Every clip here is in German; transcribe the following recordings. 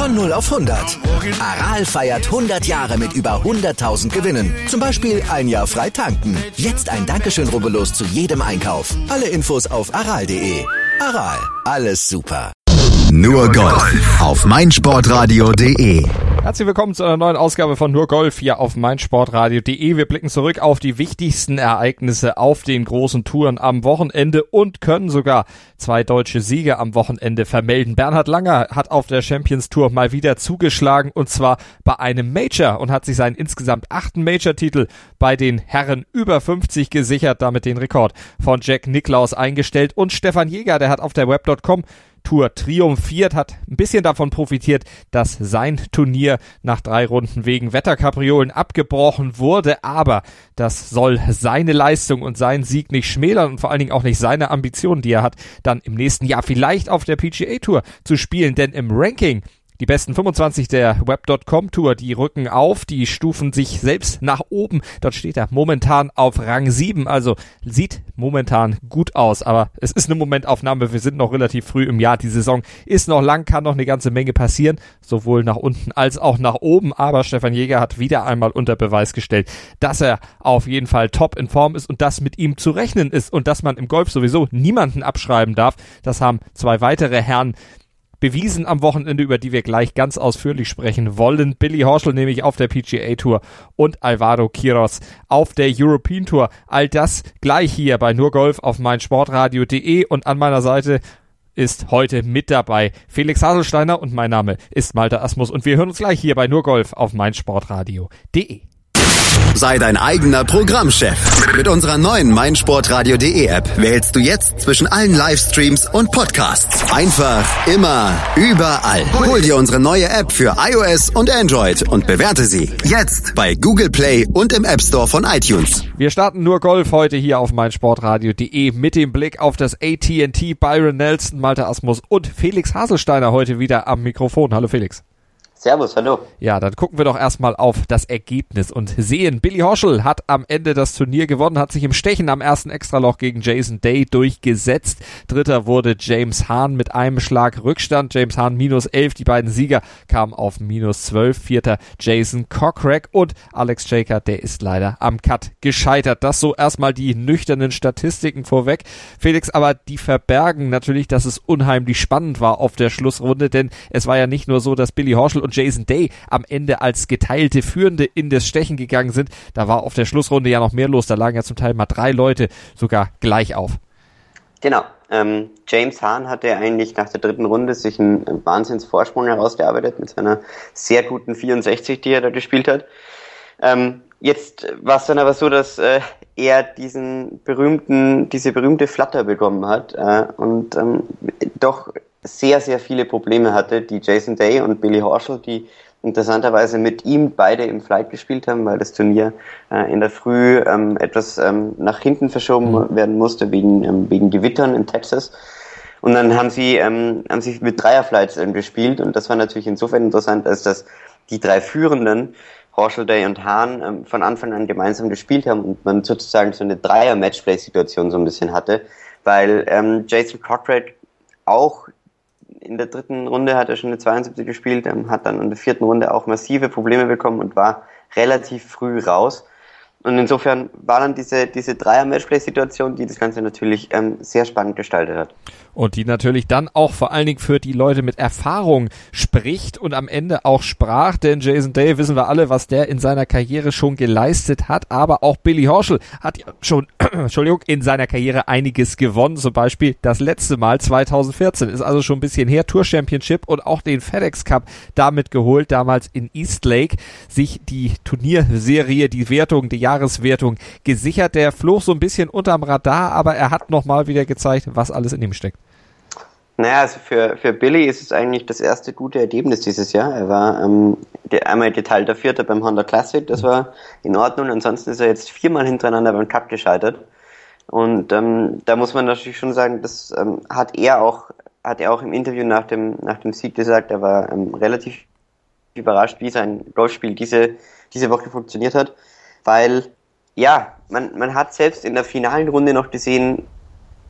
Von 0 auf 100. Aral feiert 100 Jahre mit über 100.000 Gewinnen. Zum Beispiel ein Jahr frei tanken. Jetzt ein Dankeschön, rubbellos zu jedem Einkauf. Alle Infos auf aral.de. Aral, alles super. Nur Golf auf meinsportradio.de. Herzlich willkommen zu einer neuen Ausgabe von Nur Golf hier auf meinsportradio.de. Wir blicken zurück auf die wichtigsten Ereignisse auf den großen Touren am Wochenende und können sogar 2 deutsche Siege am Wochenende vermelden. Bernhard Langer hat auf der Champions Tour mal wieder zugeschlagen und zwar bei einem Major und hat sich seinen insgesamt 8. Major-Titel bei den Herren über 50 gesichert, damit den Rekord von Jack Nicklaus eingestellt. Und Stefan Jäger, der hat auf der Web.com Tour triumphiert, hat ein bisschen davon profitiert, dass sein Turnier nach 3 Runden wegen Wetterkapriolen abgebrochen wurde, aber das soll seine Leistung und seinen Sieg nicht schmälern und vor allen Dingen auch nicht seine Ambitionen, die er hat, dann im nächsten Jahr vielleicht auf der PGA Tour zu spielen, denn im Ranking die besten 25 der Web.com Tour, die rücken auf, die stufen sich selbst nach oben. Dort steht er momentan auf Rang 7, also sieht momentan gut aus. Aber es ist eine Momentaufnahme, wir sind noch relativ früh im Jahr. Die Saison ist noch lang, kann noch eine ganze Menge passieren, sowohl nach unten als auch nach oben. Aber Stefan Jäger hat wieder einmal unter Beweis gestellt, dass er auf jeden Fall top in Form ist und dass mit ihm zu rechnen ist und dass man im Golf sowieso niemanden abschreiben darf. Das haben 2 weitere Herren bewiesen am Wochenende, über die wir gleich ganz ausführlich sprechen wollen. Billy Horschel nämlich auf der PGA Tour und Alvaro Quiros auf der European Tour. All das gleich hier bei Nur Golf auf meinsportradio.de und an meiner Seite ist heute mit dabei Felix Haselsteiner und mein Name ist Malte Asmus und wir hören uns gleich hier bei Nur Golf auf meinsportradio.de. Sei dein eigener Programmchef. Mit unserer neuen meinsportradio.de App wählst du jetzt zwischen allen Livestreams und Podcasts. Einfach, immer, überall. Hol dir unsere neue App für iOS und Android und bewerte sie jetzt bei Google Play und im App Store von iTunes. Wir starten Nur Golf heute hier auf meinsportradio.de mit dem Blick auf das AT&T. Byron Nelson, Malte Asmus und Felix Haselsteiner heute wieder am Mikrofon. Hallo Felix. Servus, hallo. Ja, dann gucken wir doch erstmal auf das Ergebnis und sehen, Billy Horschel hat am Ende das Turnier gewonnen, hat sich im Stechen am ersten Extraloch gegen Jason Day durchgesetzt. Dritter wurde James Hahn mit einem Schlag Rückstand. James Hahn -11, die beiden Sieger kamen auf -12. Vierter Jason Kokrak und Alex Jaker, der ist leider am Cut gescheitert. Das so erstmal die nüchternen Statistiken vorweg. Felix, aber die verbergen natürlich, dass es unheimlich spannend war auf der Schlussrunde, denn es war ja nicht nur so, dass Billy Horschel und Jason Day am Ende als geteilte Führende in das Stechen gegangen sind. Da war auf der Schlussrunde ja noch mehr los. Da lagen ja zum Teil mal 3 Leute sogar gleich auf. Genau. James Hahn hatte eigentlich nach der 3. Runde sich einen Wahnsinnsvorsprung herausgearbeitet mit seiner sehr guten 64, die er da gespielt hat. Jetzt war es dann aber so, dass er diese berühmte Flatter bekommen hat und doch sehr, sehr viele Probleme hatte, die Jason Day und Billy Horschel, die interessanterweise mit ihm beide im Flight gespielt haben, weil das Turnier in der Früh etwas nach hinten verschoben werden musste wegen Gewittern in Texas. Und dann haben sie mit Dreierflights gespielt und das war natürlich insofern interessant, als dass die 3 Führenden, Horschel, Day und Hahn, von Anfang an gemeinsam gespielt haben und man sozusagen so eine Dreier-Matchplay-Situation so ein bisschen hatte, weil Jason Kokrak auch in der 3. Runde hat er schon eine 72 gespielt, hat dann in der 4. Runde auch massive Probleme bekommen und war relativ früh raus. Und insofern war dann diese Dreier-Matchplay-Situation, die das Ganze natürlich sehr spannend gestaltet hat. Und die natürlich dann auch vor allen Dingen für die Leute mit Erfahrung spricht und am Ende auch sprach, denn Jason Day, wissen wir alle, was der in seiner Karriere schon geleistet hat, aber auch Billy Horschel hat ja schon, in seiner Karriere einiges gewonnen, zum Beispiel das letzte Mal 2014, ist also schon ein bisschen her, Tour Championship und auch den FedEx Cup damit geholt, damals in Eastlake, sich die Turnierserie, die Wertung, die Jahreswertung gesichert. Der flog so ein bisschen unterm Radar, aber er hat nochmal wieder gezeigt, was alles in ihm steckt. Naja, also für Billy ist es eigentlich das erste gute Ergebnis dieses Jahr. Er war einmal geteilter Vierter beim Honda Classic, das war in Ordnung. Ansonsten ist er jetzt 4-mal hintereinander beim Cup gescheitert. Und da muss man natürlich schon sagen, das hat er auch im Interview nach dem Sieg gesagt. Er war relativ überrascht, wie sein Golfspiel diese Woche funktioniert hat. Weil, ja, man hat selbst in der finalen Runde noch gesehen,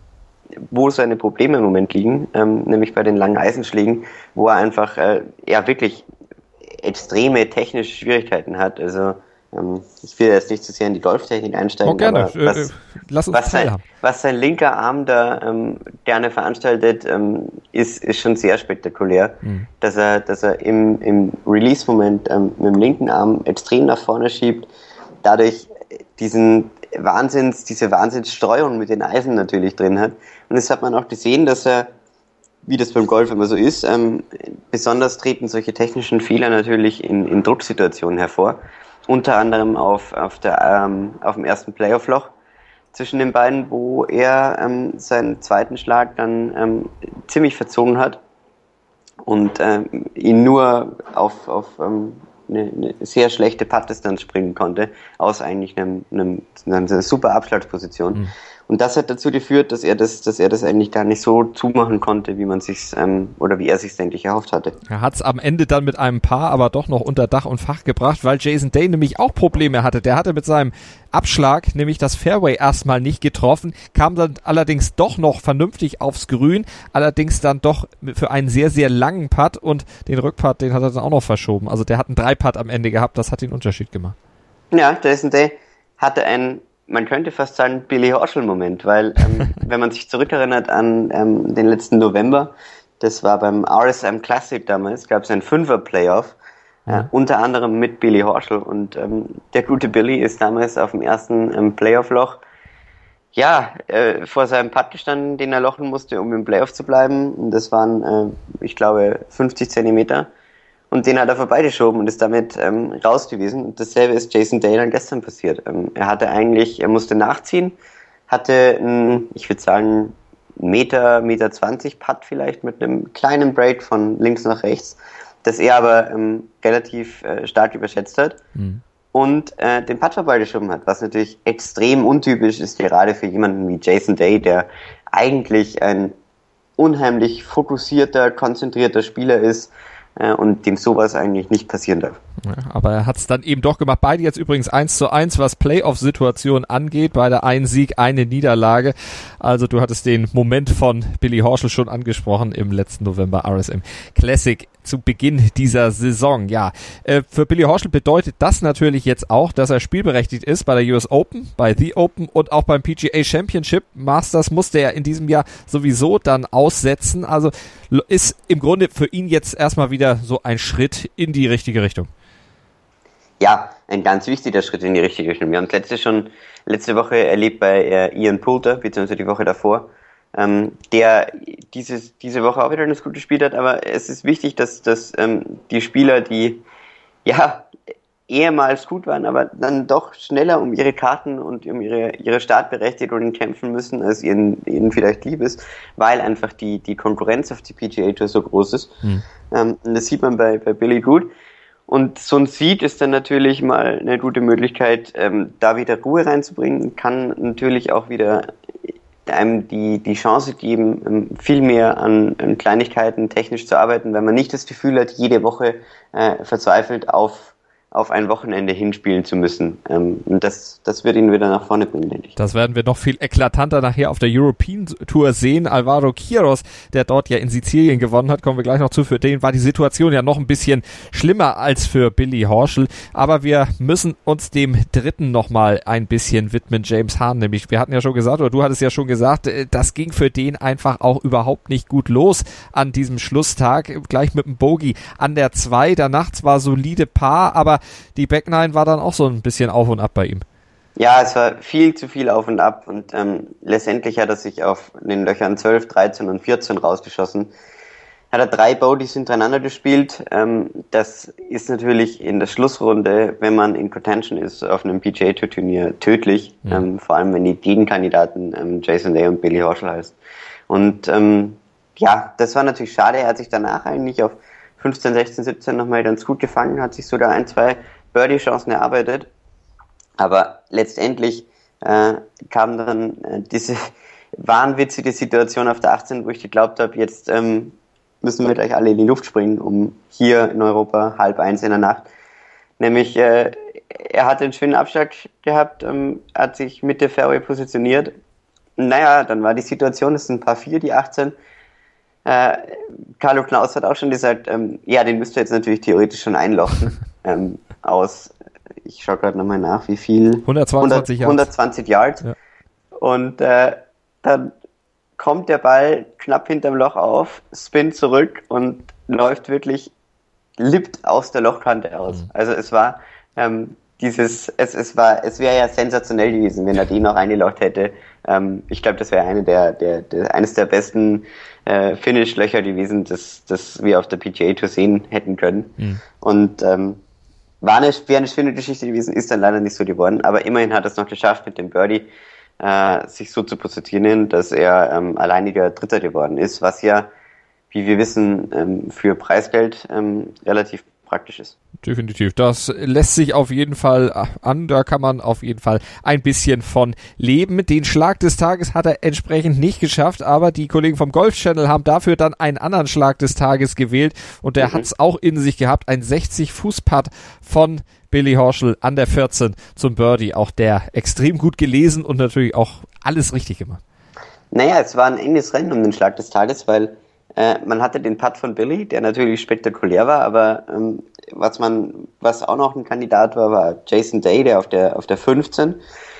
wo seine Probleme im Moment liegen, nämlich bei den langen Eisenschlägen, wo er einfach wirklich extreme technische Schwierigkeiten hat. Also ich will jetzt nicht zu sehr in die Golftechnik einsteigen, gerne. Aber Lass uns teilhaben. Was sein linker Arm da gerne veranstaltet, ist schon sehr spektakulär, dass er im Release-Moment mit dem linken Arm extrem nach vorne schiebt, dadurch diese Wahnsinnsstreuung mit den Eisen natürlich drin hat. Und das hat man auch gesehen, dass er, wie das beim Golf immer so ist, besonders treten solche technischen Fehler natürlich in Drucksituationen hervor. Unter anderem auf dem ersten Playoff-Loch zwischen den beiden, wo er seinen zweiten Schlag dann ziemlich verzogen hat und ihn nur auf eine sehr schlechte Putt-Distanz springen konnte, aus eigentlich einer super Abschlagsposition. Und das hat dazu geführt, dass er das eigentlich gar nicht so zumachen konnte, wie man sich's wie er sich's endlich erhofft hatte. Er hat's am Ende dann mit einem Paar aber doch noch unter Dach und Fach gebracht, weil Jason Day nämlich auch Probleme hatte. Der hatte mit seinem Abschlag nämlich das Fairway erstmal nicht getroffen, kam dann allerdings doch noch vernünftig aufs Grün, allerdings dann doch für einen sehr, sehr langen Putt und den Rückputt, den hat er dann auch noch verschoben. Also der hat einen 3-Putt am Ende gehabt, das hat den Unterschied gemacht. Ja, Jason Day hatte man könnte fast sagen, Billy Horschel-Moment, weil wenn man sich zurückerinnert an den letzten November, das war beim RSM Classic damals, gab es ein 5er-Playoff, unter anderem mit Billy Horschel und der gute Billy ist damals auf dem ersten Playoff-Loch vor seinem Putt gestanden, den er lochen musste, um im Playoff zu bleiben. Und das waren, ich glaube, 50 Zentimeter. Und den hat er vorbeigeschoben und ist damit raus gewesen. Und dasselbe ist Jason Day dann gestern passiert. Er musste nachziehen, hatte ich würde sagen, Meter 20 Putt vielleicht mit einem kleinen Break von links nach rechts, das er aber relativ stark überschätzt hat und den Putt vorbeigeschoben hat, was natürlich extrem untypisch ist, gerade für jemanden wie Jason Day, der eigentlich ein unheimlich fokussierter, konzentrierter Spieler ist, und dem sowas eigentlich nicht passieren darf. Ja, aber er hat es dann eben doch gemacht. Beide jetzt übrigens 1:1, was Playoff-Situation angeht. Beide ein Sieg, eine Niederlage. Also du hattest den Moment von Billy Horschel schon angesprochen im letzten November RSM Classic zu Beginn dieser Saison. Ja, für Billy Horschel bedeutet das natürlich jetzt auch, dass er spielberechtigt ist bei der US Open, bei The Open und auch beim PGA Championship. Masters musste er in diesem Jahr sowieso dann aussetzen. Also ist im Grunde für ihn jetzt erstmal wieder so ein Schritt in die richtige Richtung. Ja, ein ganz wichtiger Schritt in die richtige Richtung. Wir haben es letzte Woche erlebt bei Ian Poulter, beziehungsweise die Woche davor, der diese Woche auch wieder das Gute gespielt hat, aber es ist wichtig, dass die Spieler, die ehemals gut waren, aber dann doch schneller um ihre Karten und um ihre Startberechtigung kämpfen müssen, als ihnen vielleicht lieb ist, weil einfach die Konkurrenz auf die PGA Tour so groß ist. Und das sieht man bei Billy gut. Und so ein Seed ist dann natürlich mal eine gute Möglichkeit, da wieder Ruhe reinzubringen, kann natürlich auch wieder einem die Chance geben, viel mehr an Kleinigkeiten technisch zu arbeiten, wenn man nicht das Gefühl hat, jede Woche verzweifelt auf ein Wochenende hinspielen zu müssen. Und das wird ihn wieder nach vorne bringen, denke ich. Das werden wir noch viel eklatanter nachher auf der European Tour sehen. Alvaro Quiros, der dort ja in Sizilien gewonnen hat, kommen wir gleich noch zu. Für den war die Situation ja noch ein bisschen schlimmer als für Billy Horschel. Aber wir müssen uns dem dritten nochmal ein bisschen widmen, James Hahn. Nämlich, wir hatten ja schon gesagt, oder du hattest ja schon gesagt, das ging für den einfach auch überhaupt nicht gut los an diesem Schlusstag. Gleich mit dem Bogey an der 2. Danach zwar solide Paar, aber die Backnine war dann auch so ein bisschen auf und ab bei ihm. Ja, es war viel zu viel auf und ab und letztendlich hat er sich auf den Löchern 12, 13 und 14 rausgeschossen. Hat er 3 Bogies hintereinander gespielt. Das ist natürlich in der Schlussrunde, wenn man in Contention ist, auf einem PGA Tour Turnier tödlich. Ja. Vor allem, wenn die Gegenkandidaten Jason Day und Billy Horschel heißt. Und das war natürlich schade. Er hat sich danach eigentlich auf 15, 16, 17 nochmal ganz gut gefangen, hat sich sogar 1, 2 Birdie-Chancen erarbeitet. Aber letztendlich kam dann diese wahnwitzige Situation auf der 18, wo ich geglaubt habe, jetzt müssen wir gleich alle in die Luft springen, um hier in Europa 12:30 in der Nacht. Nämlich, er hatte einen schönen Abschlag gehabt, hat sich mit der Fairway positioniert, Naja, dann war die Situation, das sind ein paar 4, die 18. Carlo Knaus hat auch schon gesagt, den müsst ihr jetzt natürlich theoretisch schon einlochen. Ich schaue gerade nochmal nach, wie viel? 120 Yards. Ja. Und dann kommt der Ball knapp hinterm Loch auf, spinnt zurück und läuft wirklich lippt aus der Lochkante aus. Also es war es wäre ja sensationell gewesen, wenn er die noch reingelocht hätte. Ich glaube, das wäre eines der besten Finish-Löcher gewesen, das wir auf der PGA Tour sehen hätten können. Und wäre eine schöne Geschichte gewesen, ist dann leider nicht so geworden, aber immerhin hat er es noch geschafft, mit dem Birdie sich so zu positionieren, dass er alleiniger Dritter geworden ist, was ja, wie wir wissen, für Preisgeld relativ praktisch ist. Definitiv. Das lässt sich auf jeden Fall an. Da kann man auf jeden Fall ein bisschen von leben. Den Schlag des Tages hat er entsprechend nicht geschafft, aber die Kollegen vom Golf Channel haben dafür dann einen anderen Schlag des Tages gewählt und der hat es auch in sich gehabt. Ein 60-Fuß-Putt von Billy Horschel an der 14 zum Birdie. Auch der extrem gut gelesen und natürlich auch alles richtig gemacht. Naja, es war ein enges Rennen um den Schlag des Tages, weil man hatte den Putt von Billy, der natürlich spektakulär war, aber was auch noch ein Kandidat war Jason Day, der auf der 15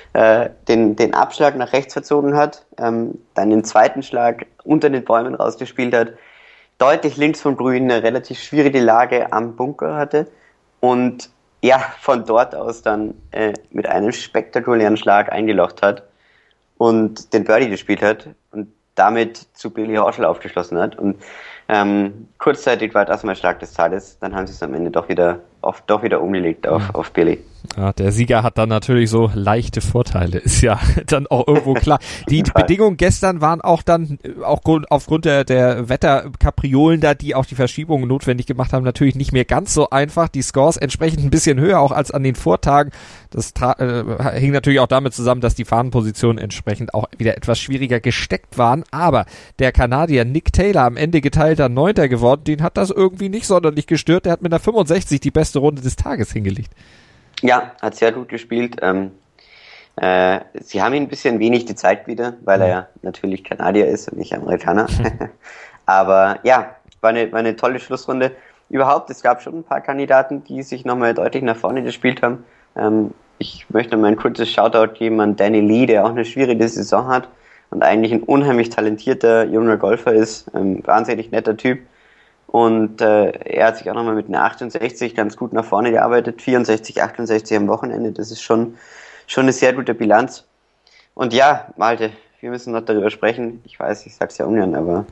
den Abschlag nach rechts verzogen hat, dann den zweiten Schlag unter den Bäumen rausgespielt hat, deutlich links vom Grün eine relativ schwierige Lage am Bunker hatte und ja, von dort aus dann mit einem spektakulären Schlag eingelocht hat und den Birdie gespielt hat und damit zu Billy Horschel aufgeschlossen hat. Und kurzzeitig war das mal Schlag des Tages, dann haben sie es am Ende doch wieder umgelegt auf Billy. Ja, der Sieger hat dann natürlich so leichte Vorteile, ist ja dann auch irgendwo klar. Die Bedingungen gestern waren auch dann, auch aufgrund der Wetterkapriolen da, die auch die Verschiebungen notwendig gemacht haben, natürlich nicht mehr ganz so einfach. Die Scores entsprechend ein bisschen höher auch als an den Vortagen. Das hing natürlich auch damit zusammen, dass die Fahnenpositionen entsprechend auch wieder etwas schwieriger gesteckt waren. Aber der Kanadier Nick Taylor, am Ende geteilter 9. geworden, den hat das irgendwie nicht sonderlich gestört. Der hat mit einer 65 die beste Runde des Tages hingelegt. Ja, hat sehr gut gespielt. Sie haben ihn ein bisschen wenig die Zeit wieder, weil er ja natürlich Kanadier ist und nicht Amerikaner. Aber ja, war eine tolle Schlussrunde. Überhaupt, es gab schon ein paar Kandidaten, die sich nochmal deutlich nach vorne gespielt haben. Ich möchte mal ein kurzes Shoutout geben an Danny Lee, der auch eine schwierige Saison hat und eigentlich ein unheimlich talentierter junger Golfer ist. Wahnsinnig netter Typ. Und er hat sich auch nochmal mit einer 68 ganz gut nach vorne gearbeitet. 64, 68 am Wochenende. Das ist schon eine sehr gute Bilanz. Und ja, Malte, wir müssen noch darüber sprechen. Ich weiß, ich sag's ja ungern, aber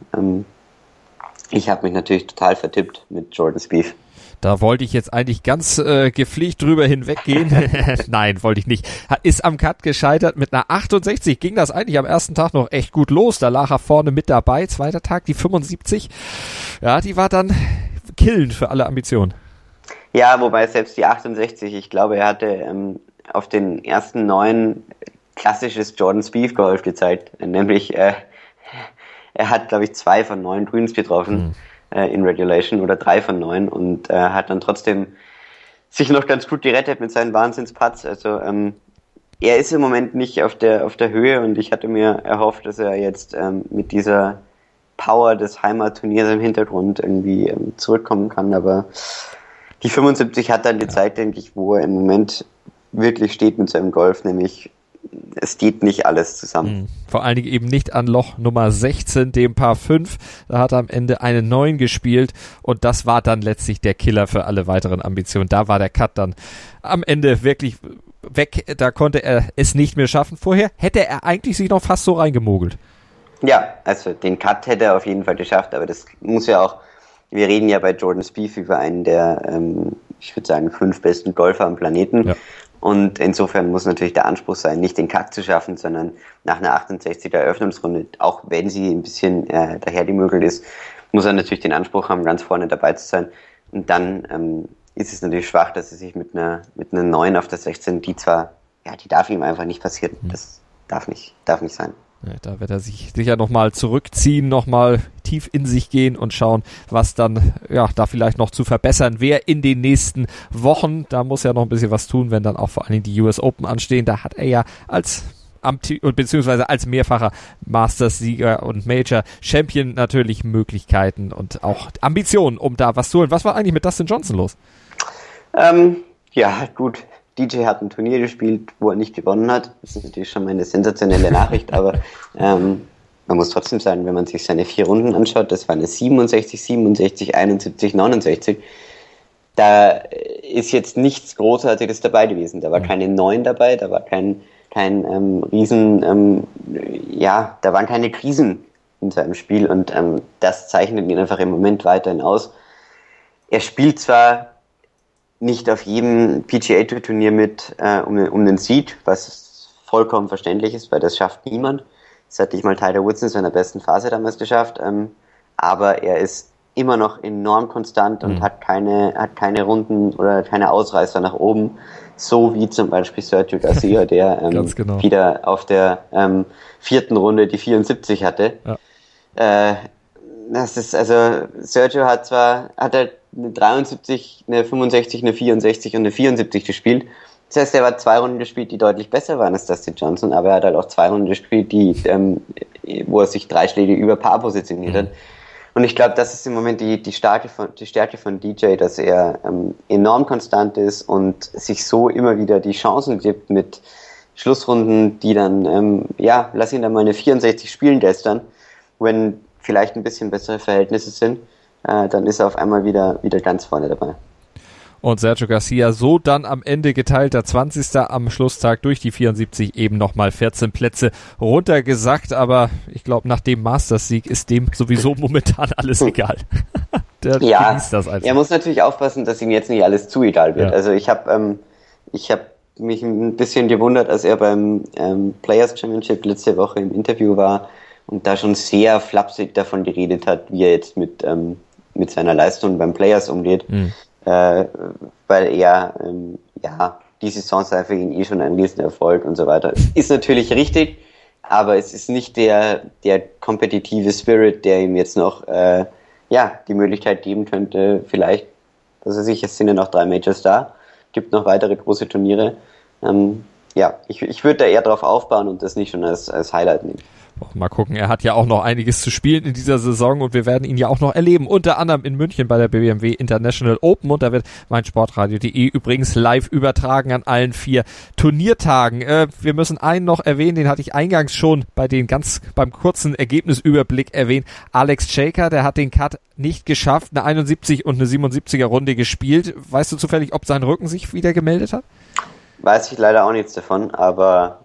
ich habe mich natürlich total vertippt mit Jordan Spieth. Da wollte ich jetzt eigentlich ganz gepflegt drüber hinweggehen. Nein, wollte ich nicht. Ist am Cut gescheitert mit einer 68. Ging das eigentlich am ersten Tag noch echt gut los. Da lag er vorne mit dabei. Zweiter Tag die 75. Ja, die war dann killend für alle Ambitionen. Ja, wobei selbst die 68, ich glaube, er hatte auf den ersten 9 klassisches Jordan Spieth Golf gezeigt. Nämlich er hat, glaube ich, 2 von 9 Grüns getroffen. In Regulation oder 3 von 9 und hat dann trotzdem sich noch ganz gut gerettet mit seinen Wahnsinnsputts. Also er ist im Moment nicht auf der Höhe und ich hatte mir erhofft, dass er jetzt mit dieser Power des Heimatturniers im Hintergrund irgendwie zurückkommen kann, aber die 75 hat dann gezeigt, denke ich, wo er im Moment wirklich steht mit seinem Golf, nämlich es geht nicht alles zusammen. Vor allen Dingen eben nicht an Loch Nummer 16, dem Par 5. Da hat er am Ende eine 9 gespielt und das war dann letztlich der Killer für alle weiteren Ambitionen. Da war der Cut dann am Ende wirklich weg. Da konnte er es nicht mehr schaffen. Vorher hätte er eigentlich sich noch fast so reingemogelt. Ja, also den Cut hätte er auf jeden Fall geschafft, aber das muss ja auch, wir reden ja bei Jordan Spieth über einen der, ich würde sagen, 5 besten Golfer am Planeten. Ja. Und insofern muss natürlich der Anspruch sein, nicht den Cut zu schaffen, sondern nach einer 68er Eröffnungsrunde, auch wenn sie ein bisschen dahergemögelt ist, muss er natürlich den Anspruch haben, ganz vorne dabei zu sein. Und dann ist es natürlich schwach, dass er sich mit einer 9 auf der 16, die darf ihm einfach nicht passieren. Das darf nicht sein. Ja, da wird er sich sicher nochmal zurückziehen, nochmal tief in sich gehen und schauen, was dann da vielleicht noch zu verbessern wäre in den nächsten Wochen. Da muss er noch ein bisschen was tun, wenn dann auch vor allen Dingen die US Open anstehen. Da hat er ja als beziehungsweise als mehrfacher Masters-Sieger und Major-Champion natürlich Möglichkeiten und auch Ambitionen, um da was zu holen. Was war eigentlich mit Dustin Johnson los? Ja, gut. DJ hat ein Turnier gespielt, wo er nicht gewonnen hat. Das ist natürlich schon mal eine sensationelle Nachricht, aber man muss trotzdem sagen, wenn man sich seine 4 Runden anschaut, das war eine 67, 67, 71, 69. Da ist jetzt nichts Großartiges dabei gewesen. Da war keine 9 dabei, da war kein Riesen, da waren keine Krisen in seinem Spiel und das zeichnet ihn einfach im Moment weiterhin aus. Er spielt zwar nicht auf jedem PGA-Turnier mit um den Seed, was vollkommen verständlich ist, weil das schafft niemand. Das hat nicht mal Tiger Woods in seiner besten Phase damals geschafft, aber er ist immer noch enorm konstant und hat keine Runden oder keine Ausreißer nach oben, so wie zum Beispiel Sergio Garcia, der wieder auf der 4. Runde die 74 hatte. Ja. Das ist, also Sergio hat halt eine 73, eine 65, eine 64 und eine 74 gespielt. Das heißt, er hat 2 Runden gespielt, die deutlich besser waren als Dustin Johnson, aber er hat halt auch 2 Runden gespielt, wo er sich 3 Schläge über Paar positioniert hat. Und ich glaube, das ist im Moment die Stärke von DJ, dass er enorm konstant ist und sich so immer wieder die Chancen gibt mit Schlussrunden, die dann, lass ihn dann mal eine 64 spielen gestern, wenn vielleicht ein bisschen bessere Verhältnisse sind, dann ist er auf einmal wieder ganz vorne dabei. Und Sergio Garcia so dann am Ende geteilter 20. am Schlusstag durch die 74 eben nochmal 14 Plätze runtergesackt, aber ich glaube, nach dem Masters-Sieg ist dem sowieso momentan alles egal. Der genießt das einfach. Er muss natürlich aufpassen, dass ihm jetzt nicht alles zu egal wird. Ja. Also ich habe mich ein bisschen gewundert, als er beim Players Championship letzte Woche im Interview war und da schon sehr flapsig davon geredet hat, wie er jetzt mit seiner Leistung beim Players umgeht. Weil er, die Saison sei für ihn schon ein Riesenerfolg und so weiter. Ist natürlich richtig, aber es ist nicht der kompetitive Spirit, der ihm jetzt noch, die Möglichkeit geben könnte, vielleicht, es sind ja noch 3 Majors da, gibt noch weitere große Turniere. Ich würde da eher drauf aufbauen und das nicht schon als Highlight nehmen. Mal gucken, er hat ja auch noch einiges zu spielen in dieser Saison und wir werden ihn ja auch noch erleben, unter anderem in München bei der BMW International Open und da wird meinsportradio.de übrigens live übertragen an allen 4 Turniertagen. Wir müssen einen noch erwähnen, den hatte ich eingangs schon beim kurzen Ergebnisüberblick erwähnt. Alex Shaker, der hat den Cut nicht geschafft, eine 71 und eine 77er Runde gespielt. Weißt du zufällig, ob sein Rücken sich wieder gemeldet hat? Weiß ich leider auch nichts davon, aber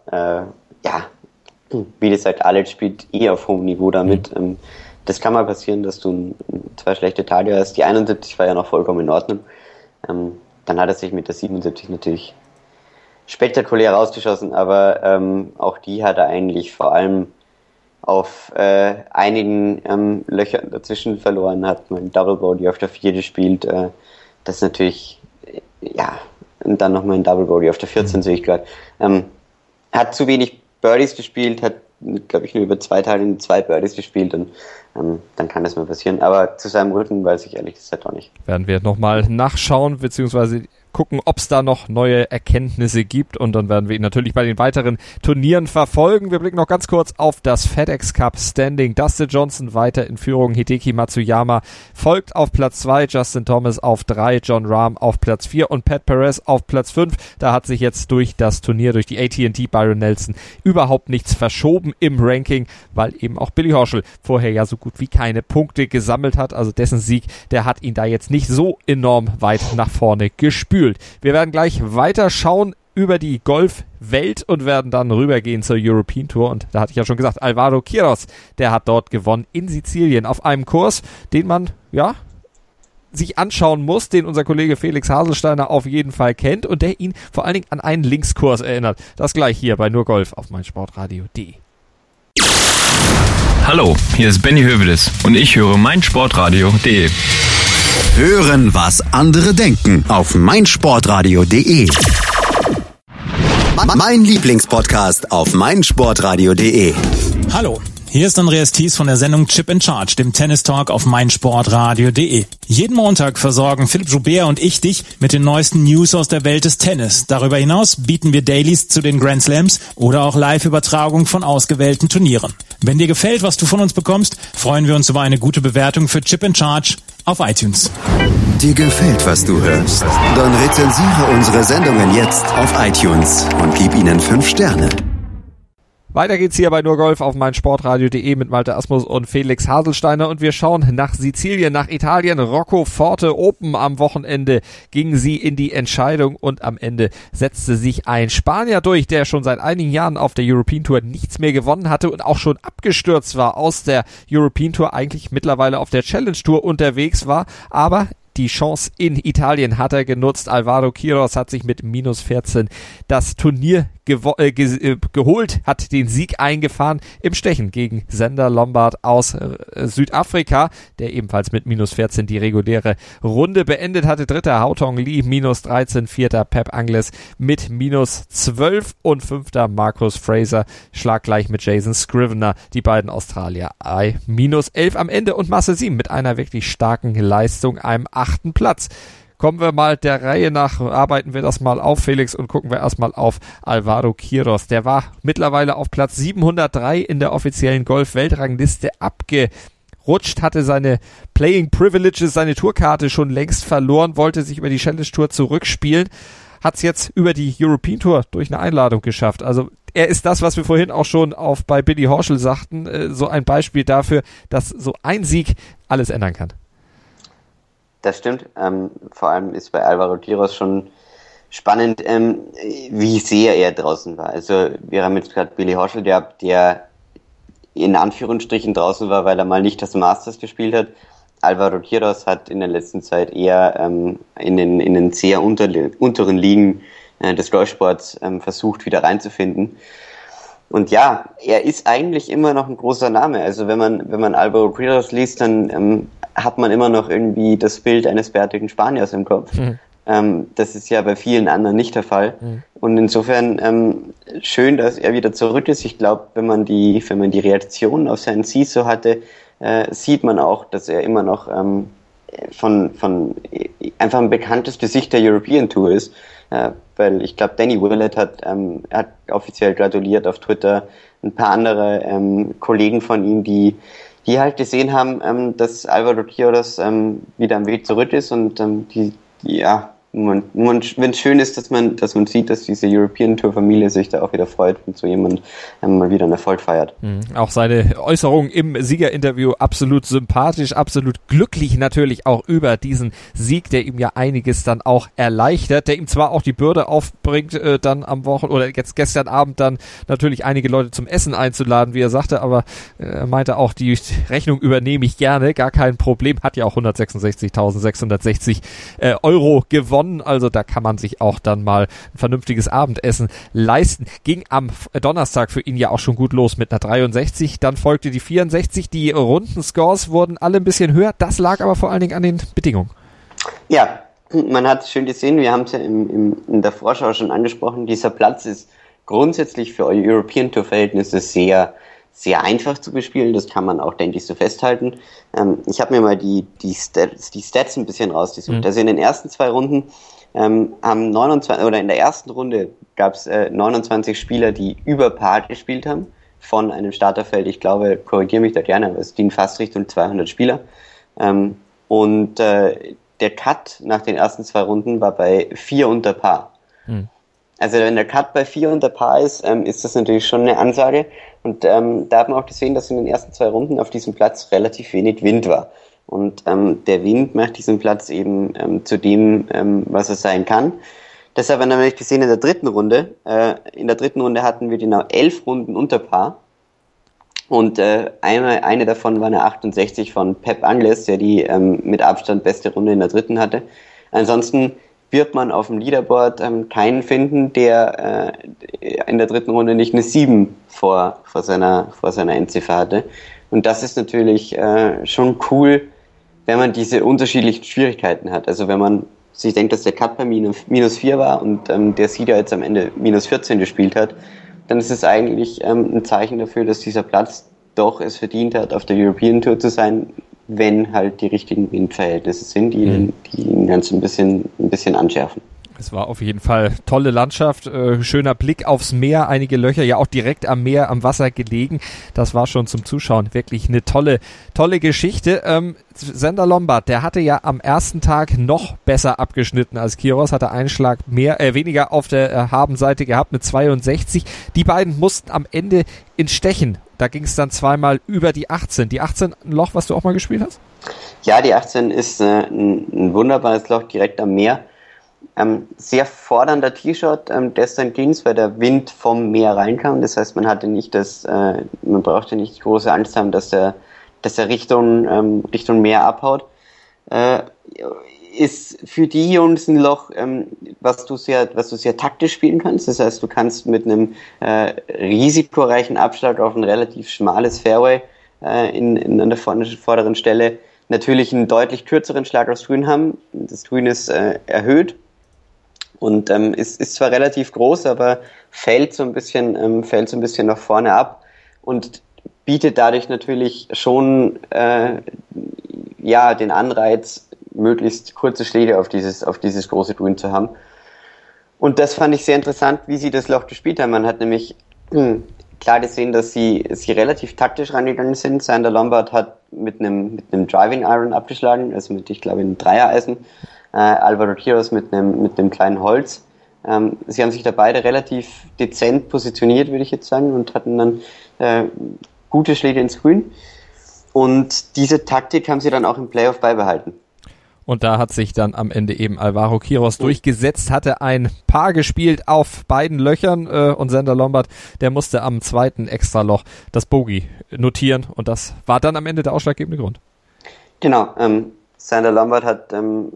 wie gesagt, Alex spielt auf hohem Niveau damit. Das kann mal passieren, dass du 2 schlechte Tage hast. Die 71 war ja noch vollkommen in Ordnung. Dann hat er sich mit der 77 natürlich spektakulär rausgeschossen, aber auch die hat er eigentlich vor allem auf einigen Löchern dazwischen verloren, hat mal ein Double Bogey auf der 4 gespielt. Das natürlich, und dann nochmal ein Double Bogey auf der 14 sehe ich gerade. Hat zu wenig Birdies gespielt, hat, glaube ich, nur über 2 Tage 2 Birdies gespielt und dann kann das mal passieren. Aber zu seinem Rücken weiß ich ehrlich gesagt auch nicht. Werden wir nochmal nachschauen, beziehungsweise gucken, ob es da noch neue Erkenntnisse gibt und dann werden wir ihn natürlich bei den weiteren Turnieren verfolgen. Wir blicken noch ganz kurz auf das FedEx Cup Standing. Dustin Johnson weiter in Führung, Hideki Matsuyama folgt auf Platz 2, Justin Thomas auf 3, Jon Rahm auf Platz 4 und Pat Perez auf Platz 5. Da hat sich jetzt durch das Turnier, durch die AT&T Byron Nelson überhaupt nichts verschoben im Ranking, weil eben auch Billy Horschel vorher ja so gut wie keine Punkte gesammelt hat. Also dessen Sieg, der hat ihn da jetzt nicht so enorm weit nach vorne gespült. Wir werden gleich weiter schauen über die Golfwelt und werden dann rübergehen zur European Tour. Und da hatte ich ja schon gesagt, Alvaro Quiros, der hat dort gewonnen in Sizilien auf einem Kurs, den man, sich anschauen muss, den unser Kollege Felix Haselsteiner auf jeden Fall kennt und der ihn vor allen Dingen an einen Linkskurs erinnert. Das gleich hier bei Nur Golf auf meinsportradio.de. Hallo, hier ist Benny Hövedes und ich höre meinsportradio.de. Hören, was andere denken auf meinsportradio.de. Mein Lieblingspodcast auf meinsportradio.de. Hallo, Hier ist Andreas Thies von der Sendung Chip in Charge, dem Tennis-Talk auf meinsportradio.de. Jeden Montag versorgen Philipp Joubert und ich dich mit den neuesten News aus der Welt des Tennis. Darüber hinaus bieten wir Dailies zu den Grand Slams oder auch Live-Übertragung von ausgewählten Turnieren. Wenn dir gefällt, was du von uns bekommst, freuen wir uns über eine gute Bewertung für Chip in Charge auf iTunes. Dir gefällt, was du hörst? Dann rezensiere unsere Sendungen jetzt auf iTunes und gib ihnen 5 Sterne. Weiter geht's hier bei Nur Golf auf meinsportradio.de mit Malte Asmus und Felix Haselsteiner und wir schauen nach Sizilien, nach Italien. Roccoforte Open am Wochenende gingen sie in die Entscheidung und am Ende setzte sich ein Spanier durch, der schon seit einigen Jahren auf der European Tour nichts mehr gewonnen hatte und auch schon abgestürzt war aus der European Tour, eigentlich mittlerweile auf der Challenge Tour unterwegs war, aber die Chance in Italien hat er genutzt. Alvaro Quiros hat sich mit minus 14 das Turnier geholt, hat den Sieg eingefahren im Stechen gegen Zander Lombard aus Südafrika, der ebenfalls mit minus 14 die reguläre Runde beendet hatte. Dritter Haotong Lee, minus 13, vierter Pep Angles mit minus 12 und fünfter Marcus Fraser, schlaggleich mit Jason Scrivener, die beiden Australier minus 11 am Ende und Marcel Siem mit einer wirklich starken Leistung, einem 8. Platz. Kommen wir mal der Reihe nach, arbeiten wir das mal auf, Felix, und gucken wir erstmal auf Alvaro Quiros. Der war mittlerweile auf Platz 703 in der offiziellen Golf-Weltrangliste abgerutscht, hatte seine Playing Privileges, seine Tourkarte schon längst verloren, wollte sich über die Challenge Tour zurückspielen, hat es jetzt über die European Tour durch eine Einladung geschafft. Also er ist das, was wir vorhin auch schon bei Billy Horschel sagten, so ein Beispiel dafür, dass so ein Sieg alles ändern kann. Das stimmt. Vor allem ist bei Alvaro Quiros schon spannend, wie sehr er draußen war. Also wir haben jetzt gerade Billy Horschel gehabt, der in Anführungsstrichen draußen war, weil er mal nicht das Masters gespielt hat. Alvaro Quiros hat in der letzten Zeit eher in den sehr unteren Ligen des Golfsports versucht, wieder reinzufinden. Und ja, er ist eigentlich immer noch ein großer Name. Also wenn man Alvaro Quiros liest, dann hat man immer noch irgendwie das Bild eines bärtigen Spaniers im Kopf. Mhm. Das ist ja bei vielen anderen nicht der Fall. Mhm. Und insofern schön, dass er wieder zurück ist. Ich glaube, wenn man die Reaktion auf seinen Sieg so hatte, sieht man auch, dass er immer noch von einfach ein bekanntes Gesicht der European Tour ist. Weil ich glaube, Danny Willett hat offiziell gratuliert auf Twitter. Ein paar andere Kollegen von ihm, die halt gesehen haben, dass Alvaro Quiros wieder am Weg zurück ist und wenn es schön ist, dass man sieht, dass diese European Tour Familie sich da auch wieder freut, wenn so jemand mal wieder einen Erfolg feiert. Auch seine Äußerung im Siegerinterview absolut sympathisch, absolut glücklich natürlich auch über diesen Sieg, der ihm ja einiges dann auch erleichtert, der ihm zwar auch die Bürde aufbringt, dann am Wochenende oder jetzt gestern Abend dann natürlich einige Leute zum Essen einzuladen, wie er sagte, aber er meinte auch, die Rechnung übernehme ich gerne, gar kein Problem, hat ja auch 166.660 Euro gewonnen. Also da kann man sich auch dann mal ein vernünftiges Abendessen leisten. Ging am Donnerstag für ihn ja auch schon gut los mit einer 63. Dann folgte die 64. Die Rundenscores wurden alle ein bisschen höher. Das lag aber vor allen Dingen an den Bedingungen. Ja, man hat es schön gesehen. Wir haben es ja in der Vorschau schon angesprochen. Dieser Platz ist grundsätzlich für European Tour Verhältnisse sehr, sehr einfach zu bespielen. Das kann man auch, denke ich, so festhalten. Ich habe mir mal die Stats ein bisschen rausgesucht. Also in den ersten 2 Runden haben 29, oder in der ersten Runde gab es 29 Spieler, die über Par gespielt haben von einem Starterfeld. Ich glaube, korrigiere mich da gerne, aber es ging fast Richtung 200 Spieler. Und der Cut nach den ersten 2 Runden war bei 4 unter Par. Also wenn der Cut bei 4 unter Par ist, ist das natürlich schon eine Ansage. Und da hat man auch gesehen, dass in den ersten 2 Runden auf diesem Platz relativ wenig Wind war. Und der Wind macht diesen Platz eben zu dem, was er sein kann. Deshalb haben wir nämlich gesehen in der dritten Runde. In der dritten Runde hatten wir genau 11 Runden unter Par. Und eine davon war eine 68 von Pep Angles, der die mit Abstand beste Runde in der dritten hatte. Ansonsten wird man auf dem Leaderboard keinen finden, der in der dritten Runde nicht eine 7 vor seiner Endziffer hatte. Und das ist natürlich schon cool, wenn man diese unterschiedlichen Schwierigkeiten hat. Also wenn man sich denkt, dass der Cut bei minus 4 war und der Sieger jetzt am Ende minus 14 gespielt hat, dann ist es eigentlich ein Zeichen dafür, dass dieser Platz doch es verdient hat, auf der European Tour zu sein, wenn halt die richtigen Windverhältnisse sind, die ihn ganz ein bisschen anschärfen. Es war auf jeden Fall tolle Landschaft, schöner Blick aufs Meer, einige Löcher, ja auch direkt am Meer, am Wasser gelegen. Das war schon zum Zuschauen wirklich eine tolle Geschichte. Zander Lombard, der hatte ja am ersten Tag noch besser abgeschnitten als Quiroz, hatte einen Schlag weniger auf der Habenseite gehabt mit 62. Die beiden mussten am Ende ins Stechen. Da ging es dann zweimal über die 18. Die 18 ein Loch, was du auch mal gespielt hast? Ja, die 18 ist ein wunderbares Loch direkt am Meer. Sehr fordernder Tee-Shot, Destin Greens, weil der Wind vom Meer reinkam. Das heißt, man brauchte nicht die große Angst haben, dass er Richtung Meer abhaut. Ist für die Jungs ein Loch, was du sehr taktisch spielen kannst. Das heißt, du kannst mit einem risikoreichen Abschlag auf ein relativ schmales Fairway an der vorderen Stelle natürlich einen deutlich kürzeren Schlag aufs Grün haben. Das Grün ist erhöht. Und ist zwar relativ groß, aber fällt so ein bisschen nach vorne ab und bietet dadurch natürlich schon den Anreiz, möglichst kurze Schläge auf dieses große Grün zu haben. Und das fand ich sehr interessant, wie sie das Loch gespielt haben. Man hat nämlich klar gesehen, dass sie relativ taktisch rangegangen sind. Zander Lombard hat mit einem Driving Iron abgeschlagen, also mit, ich glaube, einem Dreiereisen. Alvaro Quiroz mit einem kleinen Holz. Sie haben sich da beide relativ dezent positioniert, würde ich jetzt sagen, und hatten dann gute Schläge ins Grün. Und diese Taktik haben sie dann auch im Playoff beibehalten. Und da hat sich dann am Ende eben Alvaro Quiroz durchgesetzt, hatte ein Paar gespielt auf beiden Löchern und Zander Lombard, der musste am zweiten Extraloch das Bogey notieren und das war dann am Ende der ausschlaggebende Grund. Genau, Zander Lombard hat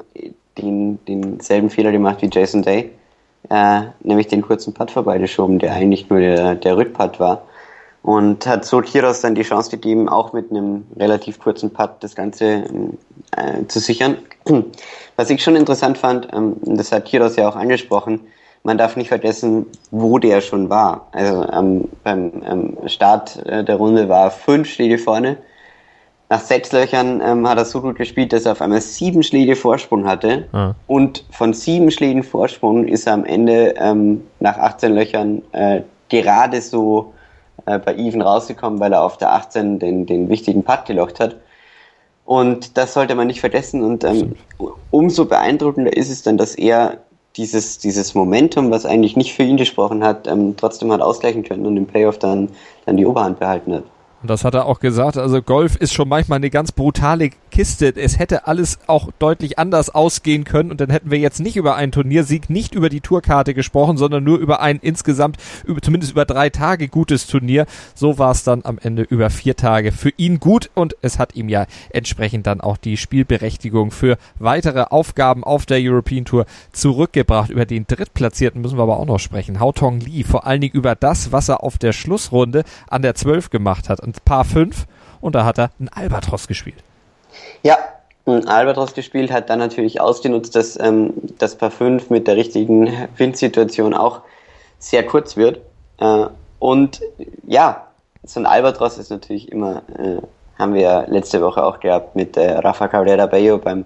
denselben Fehler gemacht wie Jason Day, nämlich den kurzen Putt vorbeigeschoben, der eigentlich nur der Rückputt war. Und hat so Quiroz dann die Chance gegeben, auch mit einem relativ kurzen Putt das Ganze zu sichern. Was ich schon interessant fand, das hat Quiroz ja auch angesprochen, man darf nicht vergessen, wo der schon war. Also beim Start der Runde war 5 Schläge vorne. Nach 6 Löchern hat er so gut gespielt, dass er auf einmal 7 Schläge Vorsprung hatte. Ah. Und von 7 Schlägen Vorsprung ist er am Ende nach 18 Löchern gerade so bei Even rausgekommen, weil er auf der 18 den wichtigen Putt gelocht hat. Und das sollte man nicht vergessen. Und umso beeindruckender ist es dann, dass er dieses Momentum, was eigentlich nicht für ihn gesprochen hat, trotzdem hat ausgleichen können und im Playoff dann die Oberhand behalten hat. Und das hat er auch gesagt, also Golf ist schon manchmal eine ganz brutale Kiste. Es hätte alles auch deutlich anders ausgehen können und dann hätten wir jetzt nicht über einen Turniersieg, nicht über die Tourkarte gesprochen, sondern nur über ein insgesamt, zumindest über 3 Tage gutes Turnier. So war es dann am Ende über 4 Tage für ihn gut und es hat ihm ja entsprechend dann auch die Spielberechtigung für weitere Aufgaben auf der European Tour zurückgebracht. Über den Drittplatzierten müssen wir aber auch noch sprechen. Haotong Li, vor allen Dingen über das, was er auf der Schlussrunde an der 12 gemacht hat. Ein Paar 5 und da hat er einen Albatros gespielt. Ja, ein Albatros gespielt, hat dann natürlich ausgenutzt, dass das Paar 5 mit der richtigen Windsituation auch sehr kurz wird. Und ja, so ein Albatros ist natürlich immer, haben wir ja letzte Woche auch gehabt mit Rafa Cabrera Bello beim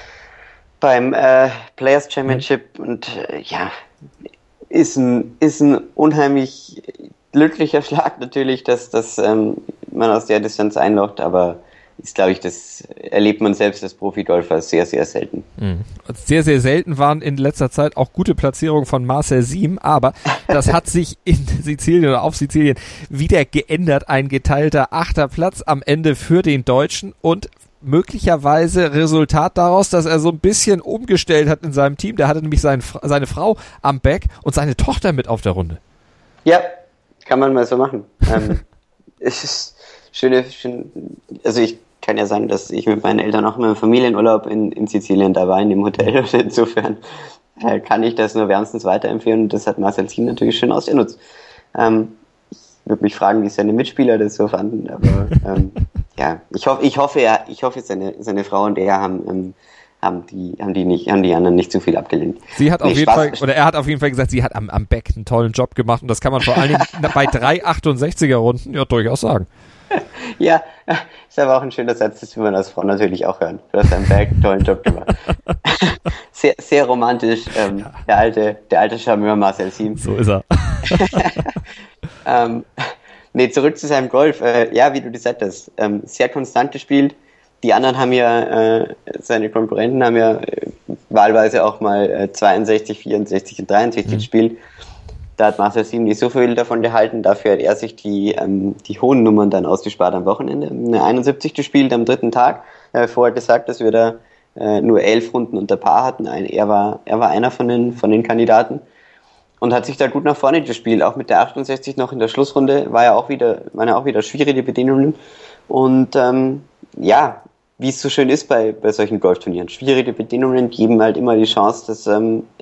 Players Championship und ja, ist ein unheimlich glücklicher Schlag natürlich, dass man aus der Distanz einlocht, aber ist, glaube ich, das erlebt man selbst als Profigolfer sehr, sehr selten. Sehr, sehr selten waren in letzter Zeit auch gute Platzierungen von Marcel Siem, aber das hat sich in Sizilien oder auf Sizilien wieder geändert. Ein geteilter 8. Platz am Ende für den Deutschen und möglicherweise Resultat daraus, dass er so ein bisschen umgestellt hat in seinem Team. Der hatte nämlich seine Frau am Back und seine Tochter mit auf der Runde. Ja, kann man mal so machen. Es ist schön, also ich kann ja sagen, dass ich mit meinen Eltern auch immer im Familienurlaub in Sizilien da war, in dem Hotel. Und insofern kann ich das nur wärmstens weiterempfehlen. Und das hat Marcel Siem natürlich schön ausgenutzt. Ich würde mich fragen, wie seine Mitspieler das so fanden. Aber ja, ich hoffe, seine Frau und er haben die anderen nicht zu viel abgelenkt. Sie hat er hat auf jeden Fall gesagt, sie hat am Back einen tollen Job gemacht und das kann man vor allen Dingen bei 3 68er Runden ja durchaus sagen. Ja, ist aber auch ein schöner Satz, das will man als Frau natürlich auch hören. Du hast einen tollen Job gemacht. Sehr, sehr romantisch, der alte Charmeur Marcel Siem. So ist er. Zurück zu seinem Golf. Ja, wie du gesagt hast, sehr konstant gespielt. Die anderen haben ja, seine Konkurrenten haben ja wahlweise auch mal 62, 64 und 63 gespielt. Da hat Marcel Siem nicht so viel davon gehalten. Dafür hat er sich die hohen Nummern dann ausgespart am Wochenende. Eine 71 gespielt am dritten Tag. Er hat vorher gesagt, dass wir da nur 11 Runden unter Paar hatten. Er war einer von den Kandidaten und hat sich da gut nach vorne gespielt. Auch mit der 68 noch in der Schlussrunde waren ja auch wieder schwierige Bedingungen. Und wie es so schön ist bei solchen Golfturnieren. Schwierige Bedingungen geben halt immer die Chance, dass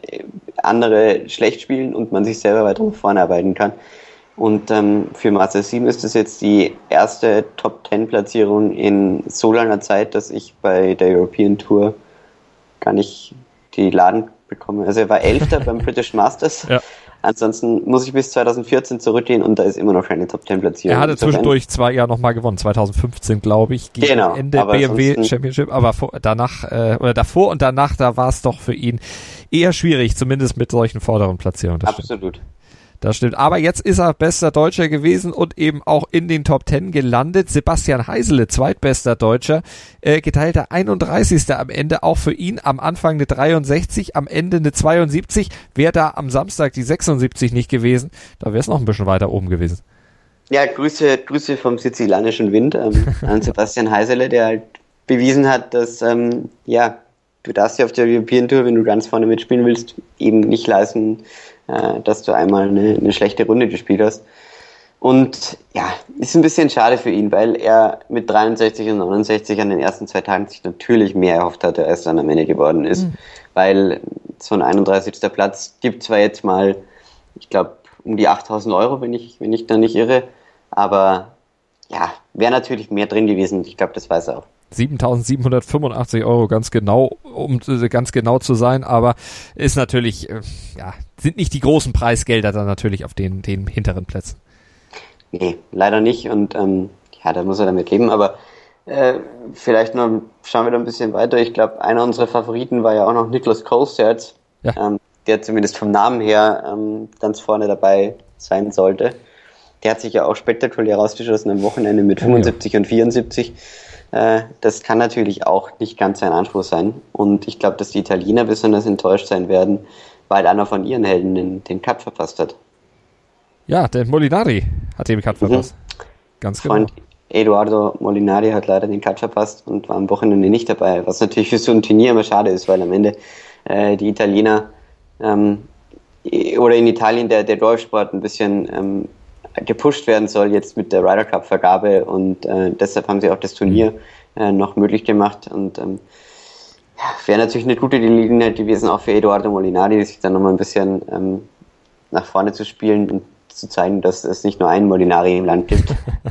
andere schlecht spielen und man sich selber weiter nach vorne arbeiten kann. Und für Marcel Siem ist das jetzt die erste Top-10-Platzierung in so langer Zeit, dass ich bei der European Tour gar nicht die Laden bekomme. Also er war 11. beim British Masters. Ja. Ansonsten muss ich bis 2014 zurückgehen und da ist immer noch keine Top-10-Platzierung. Er hatte zwischendurch 2 Jahre nochmal gewonnen, 2015 glaube ich, gegen Ende BMW Championship, aber davor und danach, da war es doch für ihn eher schwierig, zumindest mit solchen vorderen Platzierungen. Absolut. Das stimmt. Aber jetzt ist er bester Deutscher gewesen und eben auch in den Top 10 gelandet. Sebastian Heisele, zweitbester Deutscher, geteilter 31. am Ende. Auch für ihn am Anfang eine 63, am Ende eine 72. Wäre da am Samstag die 76 nicht gewesen, da wäre es noch ein bisschen weiter oben gewesen. Ja, Grüße vom sizilianischen Wind an Sebastian Heisele, der halt bewiesen hat, dass du darfst ja auf der European Tour, wenn du ganz vorne mitspielen willst, eben nicht leisten, dass du einmal eine schlechte Runde gespielt hast. Und ja, ist ein bisschen schade für ihn, weil er mit 63 und 69 an den ersten 2 Tagen sich natürlich mehr erhofft hatte, als dann am Ende geworden ist. Weil so ein 31. Platz gibt zwar jetzt mal, ich glaube, um die 8.000 Euro, wenn ich da nicht irre, aber ja, wäre natürlich mehr drin gewesen. Ich glaube, das weiß er auch. 7.785 Euro ganz genau, um ganz genau zu sein, aber ist natürlich, sind nicht die großen Preisgelder dann natürlich auf den hinteren Plätzen. Nee, leider nicht und da muss er damit leben, aber vielleicht noch schauen wir da ein bisschen weiter. Ich glaube, einer unserer Favoriten war ja auch noch Niklas Kolstad, der zumindest vom Namen her ganz vorne dabei sein sollte. Der hat sich ja auch spektakulär rausgeschossen am Wochenende mit 75 und 74. Das kann natürlich auch nicht ganz sein Anspruch sein. Und ich glaube, dass die Italiener besonders enttäuscht sein werden, weil einer von ihren Helden den Cut verpasst hat. Ja, der Molinari hat den Cut verpasst. Ganz genau. Freund Edoardo Molinari hat leider den Cut verpasst und war am Wochenende nicht dabei, was natürlich für so ein Turnier immer schade ist, weil am Ende die Italiener oder in Italien der Golfsport ein bisschen gepusht werden soll jetzt mit der Ryder Cup Vergabe und deshalb haben sie auch das Turnier noch möglich gemacht und wäre natürlich eine gute Gelegenheit gewesen, auch für Edoardo Molinari, sich dann nochmal ein bisschen nach vorne zu spielen und zu zeigen, dass es nicht nur einen Molinari im Land gibt.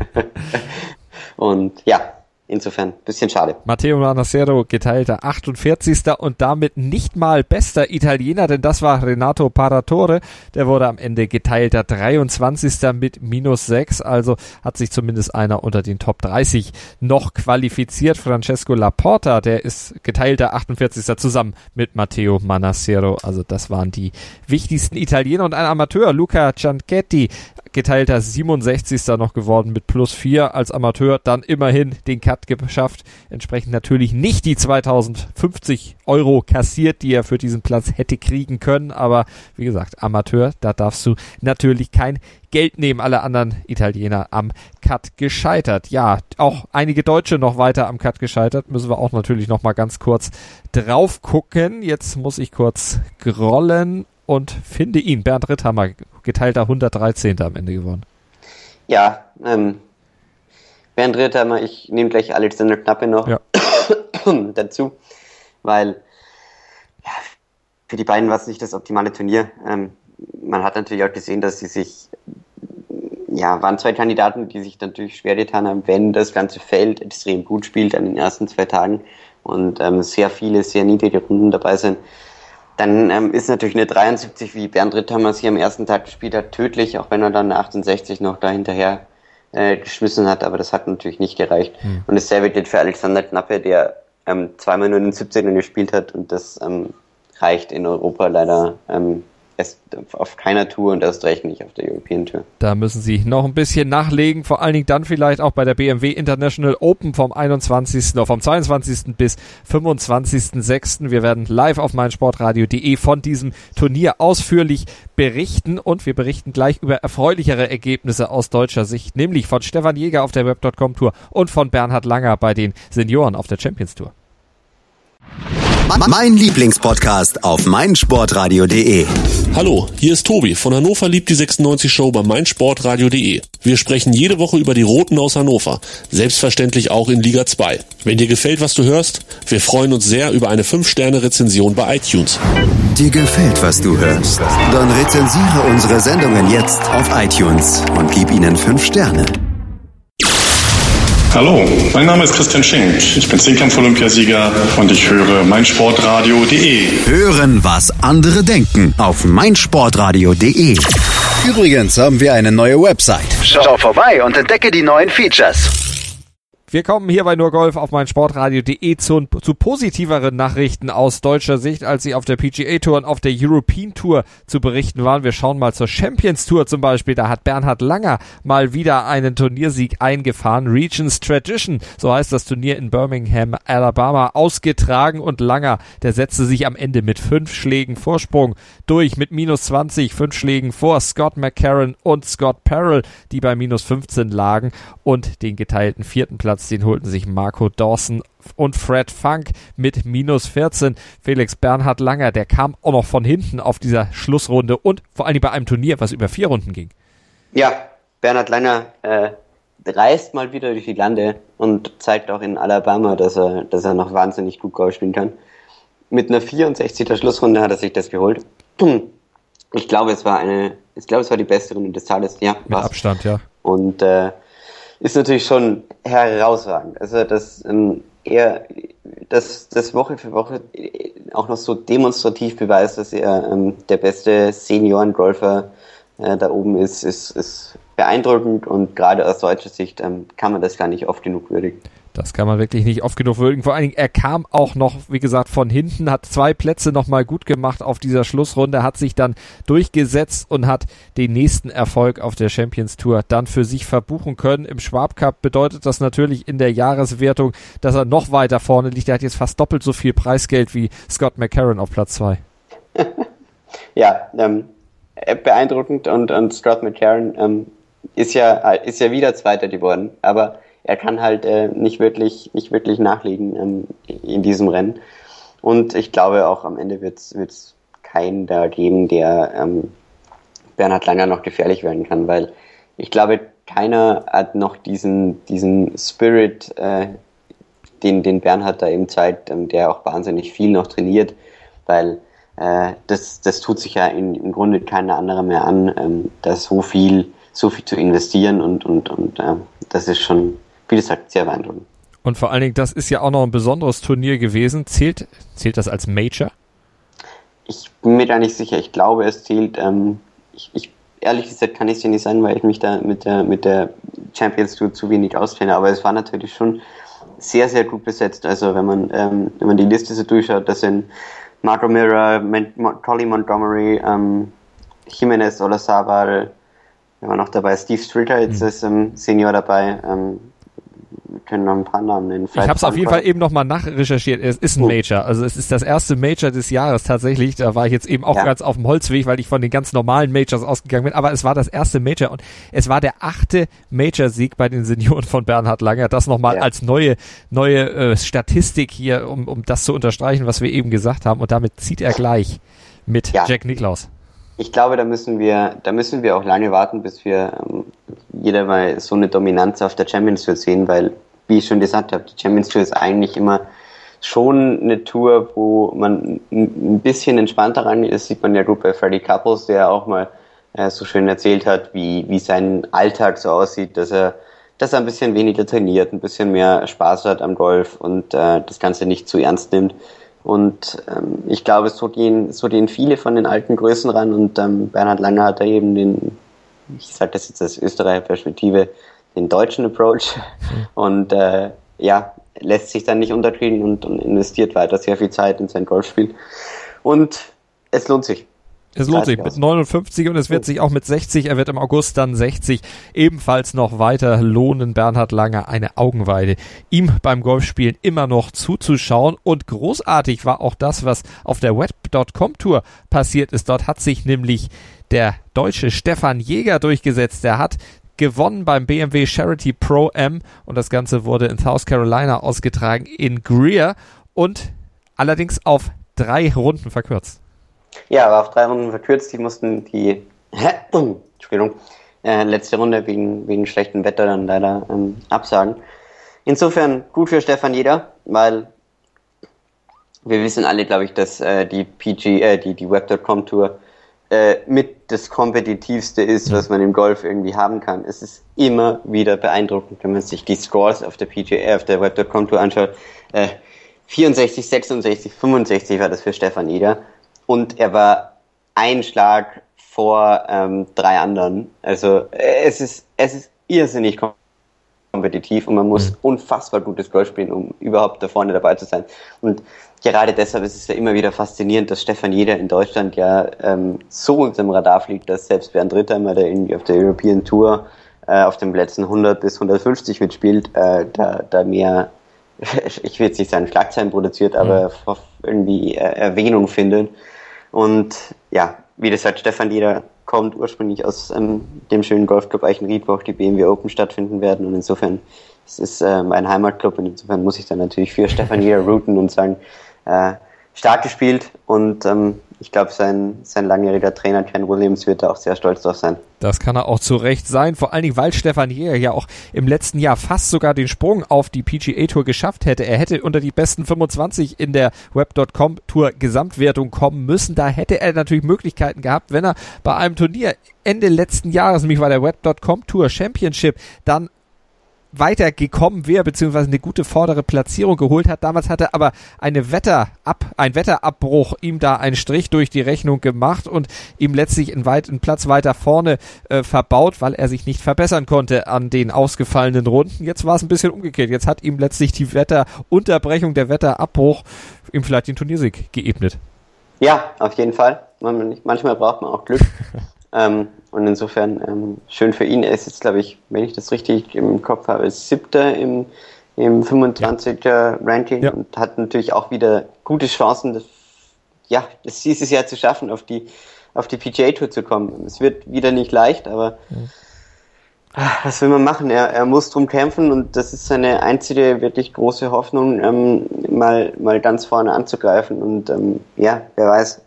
Und ja, insofern, bisschen schade. Matteo Manassero, geteilter 48. und damit nicht mal bester Italiener, denn das war Renato Paratore. Der wurde am Ende geteilter 23. mit -6, also hat sich zumindest einer unter den Top 30 noch qualifiziert. Francesco Laporta, der ist geteilter 48. zusammen mit Matteo Manassero. Also das waren die wichtigsten Italiener und ein Amateur, Luca Cianchetti, geteilter 67. noch geworden mit +4 als Amateur, dann immerhin den Cut geschafft, entsprechend natürlich nicht die 2050 Euro kassiert, die er für diesen Platz hätte kriegen können, aber wie gesagt, Amateur, da darfst du natürlich kein Geld nehmen, alle anderen Italiener am Cut gescheitert. Ja, auch einige Deutsche noch weiter am Cut gescheitert, müssen wir auch natürlich noch mal ganz kurz drauf gucken. Jetzt muss ich kurz scrollen und finde ihn, Bernd Ritthammer, geteilter 113. am Ende geworden. Ja, Bernd Ritthammer, ich nehme gleich Alexander Knappe noch dazu, weil für die beiden war es nicht das optimale Turnier. Man hat natürlich auch gesehen, dass sie sich, waren 2 Kandidaten, die sich natürlich schwer getan haben, wenn das ganze Feld extrem gut spielt an den ersten 2 Tagen und sehr viele, sehr niedrige Runden dabei sind. Dann ist natürlich eine 73, wie Bernd Ritthammer sie am ersten Tag gespielt hat, tödlich, auch wenn er dann eine 68 noch da hinterher geschmissen hat, aber das hat natürlich nicht gereicht. Und dasselbe gilt für Alexander Knappe, der zweimal nur in den 17ern gespielt hat, und das reicht in Europa leider erst auf keiner Tour und erst recht nicht auf der European Tour. Da müssen sie noch ein bisschen nachlegen, vor allen Dingen dann vielleicht auch bei der BMW International Open vom 22. bis 25.06. Wir werden live auf meinsportradio.de von diesem Turnier ausführlich berichten, und wir berichten gleich über erfreulichere Ergebnisse aus deutscher Sicht, nämlich von Stefan Jäger auf der Web.com Tour und von Bernhard Langer bei den Senioren auf der Champions Tour. Mein Lieblingspodcast auf meinsportradio.de. Hallo, hier ist Tobi von Hannover liebt die 96 Show bei meinsportradio.de. Wir sprechen jede Woche über die Roten aus Hannover, selbstverständlich auch in Liga 2. Wenn dir gefällt, was du hörst, wir freuen uns sehr über eine 5-Sterne-Rezension bei iTunes. Dir gefällt, was du hörst? Dann rezensiere unsere Sendungen jetzt auf iTunes und gib ihnen 5 Sterne. Hallo, mein Name ist Christian Schenk. Ich bin Zehnkampf-Olympiasieger und ich höre meinsportradio.de. Hören, was andere denken auf meinsportradio.de. Übrigens haben wir eine neue Website. Schau vorbei und entdecke die neuen Features. Wir kommen hier bei nur Golf auf meinsportradio.de zu positiveren Nachrichten aus deutscher Sicht, als sie auf der PGA Tour und auf der European Tour zu berichten waren. Wir schauen mal zur Champions Tour zum Beispiel. Da hat Bernhard Langer mal wieder einen Turniersieg eingefahren. Regions Tradition, so heißt das Turnier in Birmingham, Alabama, ausgetragen, und Langer, der setzte sich am Ende mit 5 Schlägen Vorsprung durch, mit -20, 5 Schlägen vor Scott McCarron und Scott Parrell, die bei -15 lagen, und den geteilten 4. Platz, den holten sich Marco Dawson und Fred Funk mit -14. Felix, Bernhard Langer, der kam auch noch von hinten auf dieser Schlussrunde und vor allem bei einem Turnier, was über 4 Runden ging. Ja, Bernhard Langer reist mal wieder durch die Lande und zeigt auch in Alabama, dass er noch wahnsinnig gut Golf spielen kann. Mit einer 64er Schlussrunde hat er sich das geholt. Ich glaube, es war die beste Runde des Tages. Ja, mit Abstand, ja. Und ist natürlich schon herausragend. Also, dass er das Woche für Woche auch noch so demonstrativ beweist, dass er der beste Seniorengolfer da oben ist beeindruckend, und gerade aus deutscher Sicht kann man das gar nicht oft genug würdigen. Das kann man wirklich nicht oft genug würdigen. Vor allen Dingen, er kam auch noch, wie gesagt, von hinten, hat 2 Plätze nochmal gut gemacht auf dieser Schlussrunde, hat sich dann durchgesetzt und hat den nächsten Erfolg auf der Champions Tour dann für sich verbuchen können. Im Schwab Cup bedeutet das natürlich in der Jahreswertung, dass er noch weiter vorne liegt. Er hat jetzt fast doppelt so viel Preisgeld wie Scott McCarron auf Platz 2. Ja, beeindruckend, und Scott McCarron ist ja wieder Zweiter geworden, aber er kann halt nicht wirklich nachlegen in diesem Rennen. Und ich glaube auch am Ende wird's keinen da geben, der Bernhard Langer noch gefährlich werden kann, weil ich glaube, keiner hat noch diesen Spirit, den Bernhard da eben zeigt, der auch wahnsinnig viel noch trainiert, weil das tut sich ja im Grunde keiner andere mehr an, da so viel zu investieren, und das ist schon, wie gesagt, sehr beeindruckend. Und vor allen Dingen, das ist ja auch noch ein besonderes Turnier gewesen. Zählt das als Major? Ich bin mir da nicht sicher. Ich glaube, es zählt. Ehrlich gesagt kann ich es ja nicht sein, weil ich mich da mit der Champions Tour zu wenig auskenne. Aber es war natürlich schon sehr, sehr gut besetzt. Also wenn man die Liste so durchschaut, das sind Mark O'Meara, Colin Montgomery, Jimenez Olazábal, wir waren noch dabei, Steve Stricker, jetzt ist Senior dabei. Wir können noch ein paar Namen nennen. Ich habe es auf jeden Fall eben nochmal nachrecherchiert. Es ist ein Major. Also es ist das erste Major des Jahres tatsächlich. Da war ich jetzt eben auch ganz auf dem Holzweg, weil ich von den ganz normalen Majors ausgegangen bin. Aber es war das erste Major, und es war der 8. Major-Sieg bei den Senioren von Bernhard Langer. Das nochmal als neue Statistik hier, um das zu unterstreichen, was wir eben gesagt haben. Und damit zieht er gleich mit Jack Nicklaus. Ich glaube, da müssen wir auch lange warten, bis wir jeder mal so eine Dominanz auf der Champions Tour sehen, weil, wie ich schon gesagt habe, die Champions Tour ist eigentlich immer schon eine Tour, wo man ein bisschen entspannter rangeht. Das sieht man ja gut bei Freddie Couples, der auch mal so schön erzählt hat, wie sein Alltag so aussieht, dass er ein bisschen weniger trainiert, ein bisschen mehr Spaß hat am Golf und das Ganze nicht zu ernst nimmt. Und ich glaube, so gehen viele von den alten Größen ran, und Bernhard Langer hat da eben ich sage das jetzt aus Österreicher Perspektive, den deutschen Approach und lässt sich dann nicht unterkriegen und investiert weiter sehr viel Zeit in sein Golfspiel. Und es lohnt sich. Es lohnt sich mit 59 und es wird sich auch mit 60, er wird im August dann 60, ebenfalls noch weiter lohnen. Bernhard Langer, eine Augenweide, ihm beim Golfspielen immer noch zuzuschauen. Und großartig war auch das, was auf der Web.com Tour passiert ist. Dort hat sich nämlich der Deutsche Stefan Jäger durchgesetzt. Der hat gewonnen beim BMW Charity Pro-Am und das Ganze wurde in South Carolina ausgetragen in Greer und allerdings auf 3 Runden verkürzt. Ja, aber auf 3 Runden verkürzt. Die mussten die letzte Runde wegen schlechtem Wetter dann leider absagen. Insofern gut für Stefan Jäger, weil wir wissen alle, glaube ich, dass die Web.com Tour mit das kompetitivste ist, was man im Golf irgendwie haben kann. Es ist immer wieder beeindruckend, wenn man sich die Scores auf der PGA, auf der Web.com Tour anschaut. 64, 66, 65 war das für Stefan Jäger. Und er war ein Schlag vor 3 anderen. Also es ist irrsinnig kompetitiv und man muss unfassbar gutes Golf spielen, um überhaupt da vorne dabei zu sein. Und gerade deshalb ist es ja immer wieder faszinierend, dass Stefan Jäger in Deutschland ja so unterm Radar fliegt, dass selbst Bernd Ritthammer, der irgendwie auf der European Tour auf den Plätzen 100 bis 150 mitspielt, da mehr, ich will jetzt nicht sagen Schlagzeilen produziert, aber irgendwie Erwähnung findet. Und ja, wie gesagt, Stefan Jäger kommt ursprünglich aus dem schönen Golfclub Eichenried, wo auch die BMW Open stattfinden werden. Und insofern, es ist mein Heimatclub und insofern muss ich dann natürlich für Stefan Jäger routen und sagen, stark gespielt und ich glaube, sein langjähriger Trainer Ken Williams wird da auch sehr stolz drauf sein. Das kann er auch zu Recht sein, vor allen Dingen, weil Stefan Jäger ja auch im letzten Jahr fast sogar den Sprung auf die PGA Tour geschafft hätte. Er hätte unter die besten 25 in der Web.com Tour Gesamtwertung kommen müssen. Da hätte er natürlich Möglichkeiten gehabt, wenn er bei einem Turnier Ende letzten Jahres, nämlich bei der Web.com Tour Championship, dann weitergekommen wäre, beziehungsweise eine gute vordere Platzierung geholt hat. Damals hatte aber ein Wetterabbruch ihm da einen Strich durch die Rechnung gemacht und ihm letztlich einen Platz weiter vorne verbaut, weil er sich nicht verbessern konnte an den ausgefallenen Runden. Jetzt war es ein bisschen umgekehrt. Jetzt hat ihm letztlich die Wetterunterbrechung, der Wetterabbruch ihm vielleicht den Turniersieg geebnet. Ja, auf jeden Fall. Manchmal braucht man auch Glück. Und insofern schön für ihn. Er ist jetzt, glaube ich, wenn ich das richtig im Kopf habe, 7. im 25er Ranking und hat natürlich auch wieder gute Chancen, das dieses Jahr zu schaffen, auf die PGA Tour zu kommen. Es wird wieder nicht leicht, aber was will man machen? Er muss drum kämpfen und das ist seine einzige wirklich große Hoffnung, mal ganz vorne anzugreifen. Und wer weiß,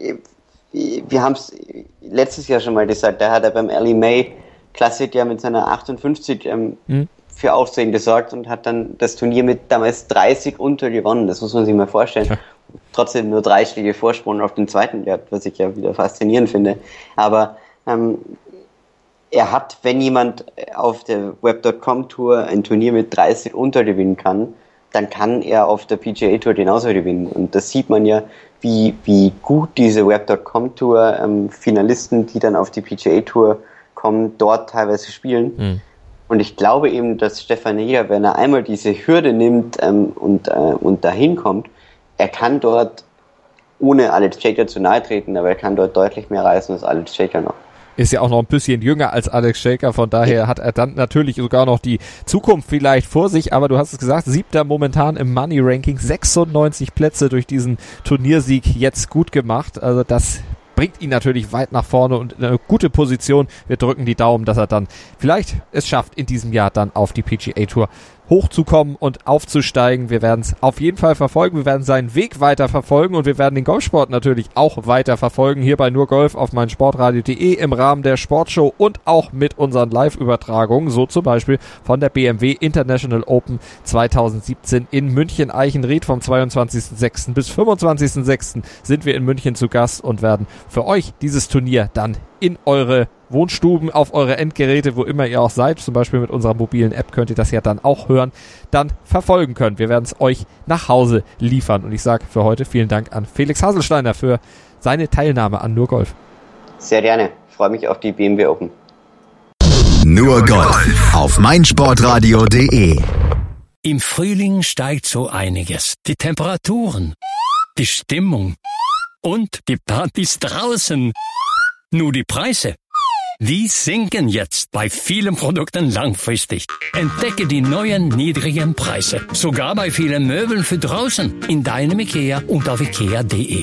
wir haben es letztes Jahr schon mal gesagt, da hat er beim Ellie Mae Classic ja mit seiner 58 für Aufsehen gesorgt und hat dann das Turnier mit damals 30 unter gewonnen. Das muss man sich mal vorstellen. Ja. Trotzdem nur 3 Schläge Vorsprung auf den zweiten gehabt, was ich ja wieder faszinierend finde. Aber er hat, wenn jemand auf der Web.com Tour ein Turnier mit 30 unter gewinnen kann, dann kann er auf der PGA Tour genauso gewinnen. Und das sieht man ja, wie gut diese Web.com Tour Finalisten, die dann auf die PGA Tour kommen, dort teilweise spielen. Und ich glaube eben, dass Stefan Jäger, wenn er einmal diese Hürde nimmt und dahin kommt, er kann dort, ohne Alex Schäker zu nahe treten, aber er kann dort deutlich mehr reißen als Alex Schäker noch. Ist ja auch noch ein bisschen jünger als Alex Schäker, von daher hat er dann natürlich sogar noch die Zukunft vielleicht vor sich, aber du hast es gesagt, 7. momentan im Money Ranking, 96 Plätze durch diesen Turniersieg jetzt gut gemacht, also das bringt ihn natürlich weit nach vorne und in eine gute Position. Wir drücken die Daumen, dass er dann vielleicht es schafft, in diesem Jahr dann auf die PGA Tour hochzukommen und aufzusteigen. Wir werden es auf jeden Fall verfolgen. Wir werden seinen Weg weiter verfolgen und wir werden den Golfsport natürlich auch weiter verfolgen. Hier bei Nur Golf auf meinsportradio.de im Rahmen der Sportshow und auch mit unseren Live-Übertragungen, so zum Beispiel von der BMW International Open 2017 in München-Eichenried. Vom 22.06. bis 25.06. sind wir in München zu Gast und werden für euch dieses Turnier dann in eure Wohnstuben, auf eure Endgeräte, wo immer ihr auch seid, zum Beispiel mit unserer mobilen App könnt ihr das ja dann auch hören, dann verfolgen können. Wir werden es euch nach Hause liefern. Und ich sage für heute vielen Dank an Felix Haselsteiner für seine Teilnahme an Nur Golf. Sehr gerne. Ich freue mich auf die BMW Open. Nur Golf auf meinsportradio.de. Im Frühling steigt so einiges. Die Temperaturen, die Stimmung und die Partys draußen. Nur die Preise, die sinken jetzt bei vielen Produkten langfristig. Entdecke die neuen niedrigen Preise. Sogar bei vielen Möbeln für draußen. In deinem IKEA und auf IKEA.de.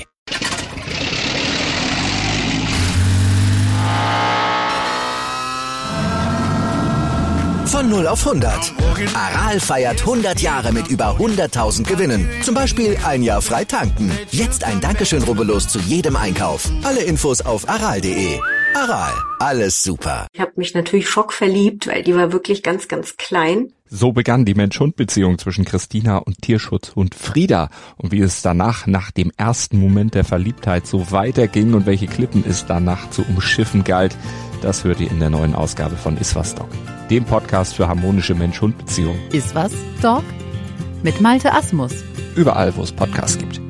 Von 0 auf 100. Aral feiert 100 Jahre mit über 100.000 Gewinnen. Zum Beispiel ein Jahr frei tanken. Jetzt ein Dankeschön, rubbellos zu jedem Einkauf. Alle Infos auf aral.de. Aral, alles super. Ich habe mich natürlich schockverliebt, weil die war wirklich ganz, ganz klein. So begann die Mensch-Hund-Beziehung zwischen Christina und Tierschutzhund Frieda. Und wie es danach, nach dem ersten Moment der Verliebtheit, so weiterging und welche Klippen es danach zu umschiffen galt, das hört ihr in der neuen Ausgabe von Iswas Dog, dem Podcast für harmonische Mensch-Hund-Beziehungen. Iswas Dog mit Malte Asmus. Überall, wo es Podcasts gibt.